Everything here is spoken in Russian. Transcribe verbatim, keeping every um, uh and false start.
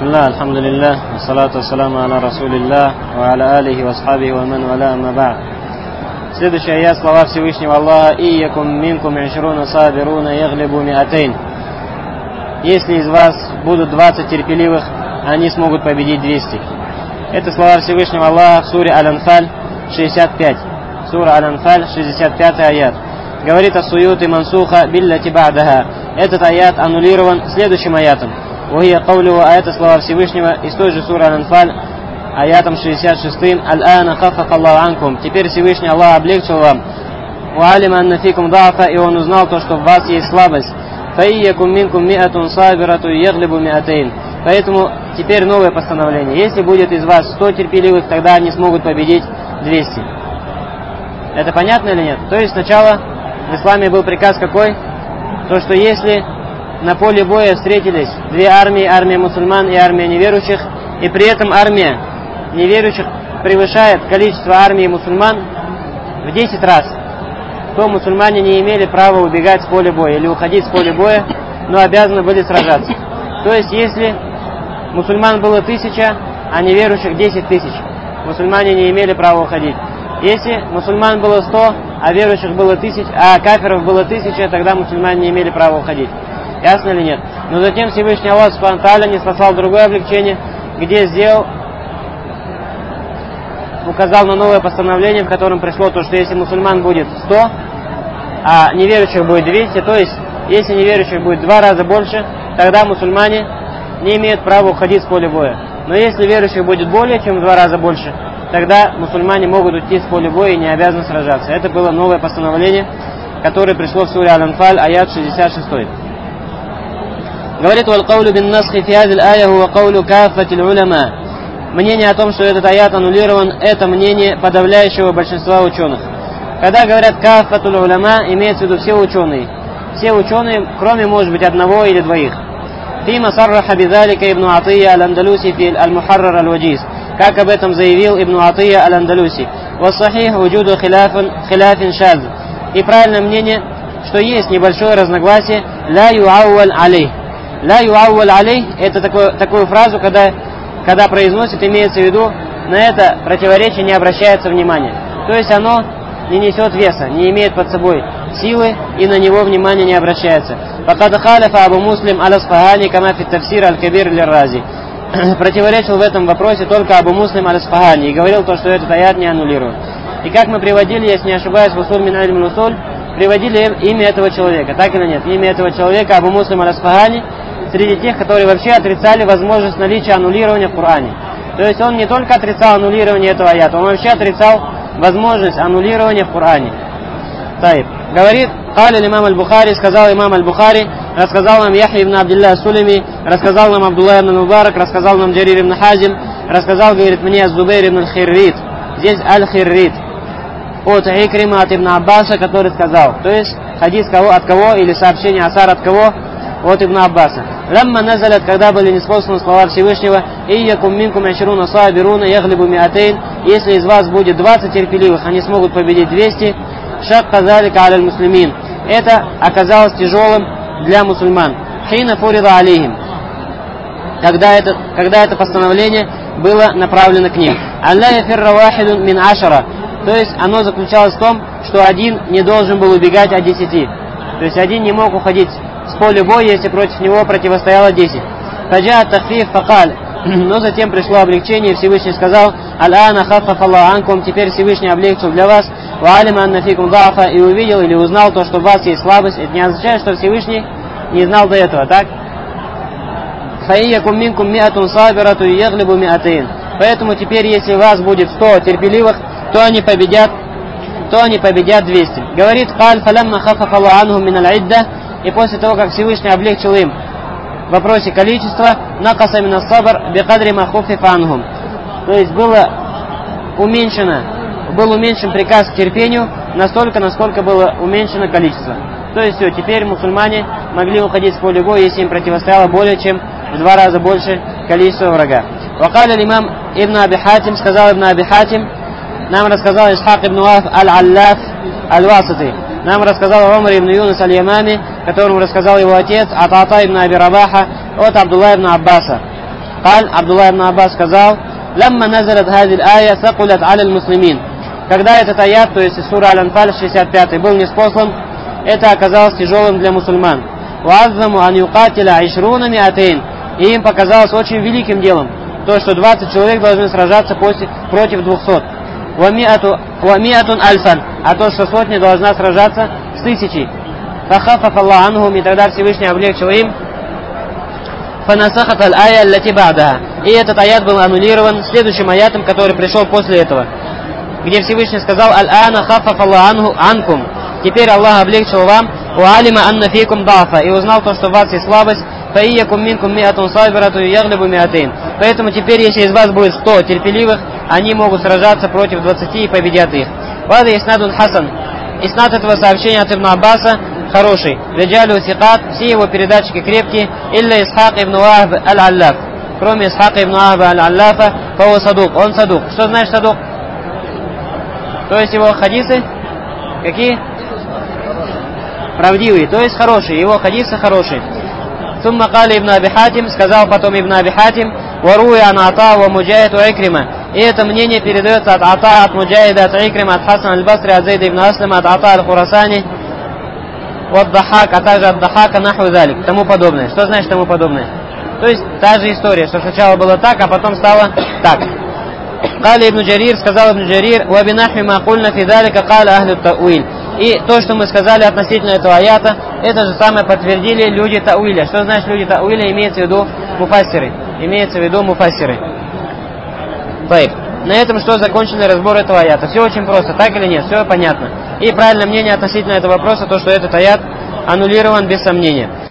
Бисмилlah, алхамдулиллах, ассалату ассаламу аля расулиллах, ва аля алихи ва асхабихи ва ман валя амма ба'д. Следующий аят, слова Всевышнего Аллаха: «Ийякум минкум ишруна сабируна яглибу миатейн». Если из вас будут двадцать терпеливых, они смогут победить двести. Это слова Всевышнего Аллаха в суре Аль-Анфаль шестьдесят пять. Сура Аль-Анфаль, шестьдесят пятый аят. Говорит Ас-Суюти мансуха биллати ба'даха. Этот аят аннулирован следующим аятом. Вахия каулюха, а это слова Всевышнего из той же суры Аль-Анфаль, аятом шестьдесят шестым. Аль-ана хаффафа Аллаху анкум. Теперь Всевышний Аллах облегчил вам. Ва алима анна фикум да'фа, и он узнал то, что в вас есть слабость. Фаийякум минкум миатун сабирату яглибу миатейн. Поэтому теперь новое постановление. Если будет из вас сто терпеливых, тогда они смогут победить двести. Это понятно или нет? То есть сначала в исламе был приказ какой? То, что если на поле боя встретились две армии, армия мусульман и армия неверующих, и при этом армия неверующих превышает количество армии мусульман в десять раз, то мусульмане не имели права убегать с поля боя или уходить с поля боя, но обязаны были сражаться. То есть если мусульман было тысяча, а неверующих десять тысяч, мусульмане не имели права уходить. Если мусульман было сто, а верующих было тысяч, а кафиров было тысяча, тогда мусульмане не имели права уходить. Ясно или нет? Но затем Всевышний Аллах Субхану ва Тааля не спасал другое облегчение, где сделал, указал на новое постановление, в котором пришло то, что если мусульман будет сто, а неверующих будет двести, то есть если неверующих будет в два раза больше, тогда мусульмане не имеют права уходить с поля боя. Но если верующих будет более чем в два раза больше, тогда мусульмане могут уйти с поля боя и не обязаны сражаться. Это было новое постановление, которое пришло в суре Аль-Анфаль, аят шестьдесят шесть. Говорит: «Валь каулю бин насхи фи хазил ая хуа каулю каффатил уляма». Мнение о том, что этот аят аннулирован, это мнение подавляющего большинства ученых. Когда говорят каффатул уляма, имеется в виду все ученые. Все ученые, кроме, может быть, одного или двоих. Фима сарраха бидалика ибн Атия аль-Андалуси фи аль-Мухаррар аль-Ваджиз. Как об этом заявил ибн Атия аль-Андалуси. Вассахих вуджуду хиляфин шаз. И правильное мнение, что есть небольшое разногласие ла юауаль алейх. Ла юауаль алейх — это такое, такую фразу, когда, когда произносит, имеется в виду, на это противоречие не обращается внимания. То есть оно не несет веса, не имеет под собой силы, и на него внимание не обращается. Факад халифа Абу Муслим аль-Асфахани кама фи тафсир аль-Кабир лир-Рази. Противоречил в этом вопросе только Абу Муслим аль-Асфахани и говорил то, что этот аят не аннулирует. И как мы приводили, если не ошибаюсь, в усуль мин аль усуль, приводили имя этого человека, так или нет? Имя этого человека Абу Муслим аль-Асфахани среди тех, которые вообще отрицали возможность наличия аннулирования в Коране. То есть он не только отрицал аннулирование этого аята, он вообще отрицал возможность аннулирования в Коране. Таиб. Говорит: «Кали имам аль-Бухари», сказал имам аль-Бухари, рассказал нам Яхья ибн Абдилля Сулеми, рассказал нам Абдулла ибн Мубарак, рассказал нам Джарир ибн Хазим, рассказал, говорит, мне Зубейр ибн аль-Хиррит. Здесь аль-Хиррит. От Икрима от ибн Аббаса, который сказал. То есть хадис кого, от кого, или сообщение асар от кого? От ибн Аббаса. Ламма назалят, когда были неспосланы слова Всевышнего: «Ийякум минкум ишруна сабируна яглибу миатейн». Если из вас будет двадцать терпеливых, они смогут победить двести. Шакка залика аля муслимин. Это оказалось тяжелым для мусульман. Хина фурида алейхим. Когда это, когда это постановление было направлено к ним. Алла яфирра вахидун мин ашара. То есть оно заключалось в том, что один не должен был убегать от десяти. То есть один не мог уходить с поля боя, если против него противостояло десять. Таджа тафиф факаль. Но затем пришло облегчение, и Всевышний сказал: «Аль-ана хаффафа Аллаху анкум». Теперь Всевышний облегчил для вас. «Ва алима анна фикум да'фа». И увидел или узнал то, что у вас есть слабость. Это не означает, что Всевышний не знал до этого, так? «Фаийякум минкум миатун сабирату яглибу миатейн». Поэтому теперь, если у вас будет сто терпеливых, то они победят, то они победят двести. Говорит: «Каль фалямма хаффафа Аллаху анхум мин аль-идда». И после того, как Всевышний облегчил им в вопросе количества, накаса мин ас-сабр бикадри ма хуффифа анхум. То есть было уменьшено, был уменьшен приказ к терпению настолько, насколько было уменьшено количество. То есть все, теперь мусульмане могли уходить с поля боя, если им противостояло более чем в два раза больше количество врага. Вакаля имам ибн Аби Хатим, сказал ибн Аби Хатим, нам рассказал Исхак ибн Уаф аль-Аллаф аль-Васати. Нам рассказал Умар ибн Юнус аль-Ямами, которому рассказал его отец, от Ата ибн Аби Рабаха, от Абдулла ибн Аббаса. Каль, Абдулла ибн Аббас сказал, «Лямма назарат хазиль ая сакулят аля муслимин». Когда этот аят, то есть сура Аль-Анфаль шестьдесят пятый, был ниспослан, это оказалось тяжелым для мусульман. «Уаззаму ан юкатиля айшруна миатейн». И им показалось очень великим делом то, что двадцать человек должны сражаться против двухсот. «Вамиатун альфан», а то, что сотня должна сражаться с тысячей. «Фахафаф Аллах анхум», и тогда Всевышний облегчил им. «Фанасахат аль-ая аллати ба'даха». И этот аят был аннулирован следующим аятом, который пришел после этого, где Всевышний сказал: «Аль-ана хафаф Аллах анкум». Теперь Аллах облегчил вам. «Уалима анна фикум дафа». И узнал то, что у вас есть слабость. «Фаиякум минкум миатун сабирату яглибу миатейн». Поэтому теперь, если из вас будет сто терпеливых, они могут сражаться против двадцати и победят их. Вада иснадун хасан. Иснад этого сообщения от Ибн Аббаса хороший. Раджалю сикат, все его передатчики крепкие. Илля Исхак ибн Вахб аль-Аллаф. Кроме Исхака ибн Вахба аль-Аллафа, фао садук. Он садук. Что значит садук? То есть его хадисы какие? Правдивые, то есть хорошие. Его хадисы хорошие. Сумма кали ибн Аби Хатим, сказал потом ибн Аби Хатим, варуя ан Ата ва Муджахид ва Икрима. И это мнение передается от Ата, от Муджахида, от Икрима, от Хасан аль-Басри, от Зейда ибн Аслима, от Ата аль-Хурасани, от Дахак, а также от Дахака наху залик, тому подобное. Что значит тому подобное? То есть та же история, что сначала было так, а потом стало так. Кали ибн Джарир, сказал ибн Джарир, ва бинахми ма кульна фи залика каля ахлю тауиль. И то, что мы сказали относительно этого аята, это же самое подтвердили люди тауиля. Что значит люди тауиля? Имеется в виду муфассиры. Имеется в виду муфассиры. На этом что, закончили разбор этого аята. Все очень просто, так или нет? Все понятно. И правильное мнение относительно этого вопроса, то, что этот аят аннулирован без сомнения.